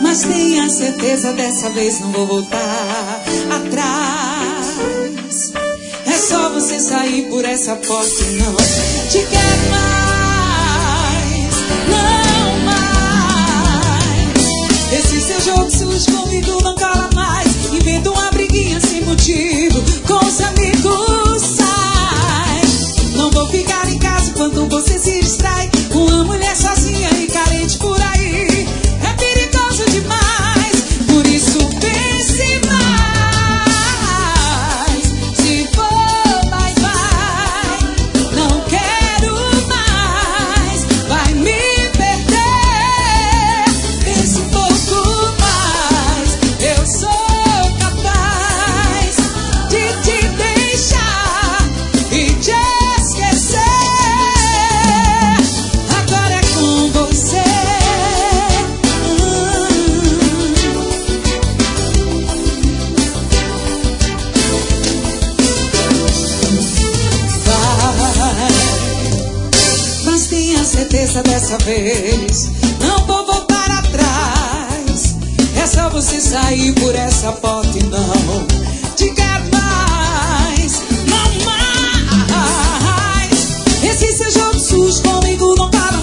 mas tenha certeza, dessa vez não vou voltar atrás. É só você sair por essa porta e não te quero mais, não mais. Esse seu jogo sujo comigo não cola mais. Inventa uma briguinha sem motivo com os amigos, sai. Não vou ficar em casa enquanto você se distrai com uma mulher sozinha e carente por aí. É perigoso demais, por isso pense mais. Se for, vai, vai. Não quero mais, vai me perder. Pense um pouco mais, eu sou capaz de te deixar e te esquecer. Agora é com você. Vai, mas tenha certeza, dessa vez não vou voltar atrás. É só você sair por essa porta e não te quero mais, não mais. Esse seu jogo sujo comigo não para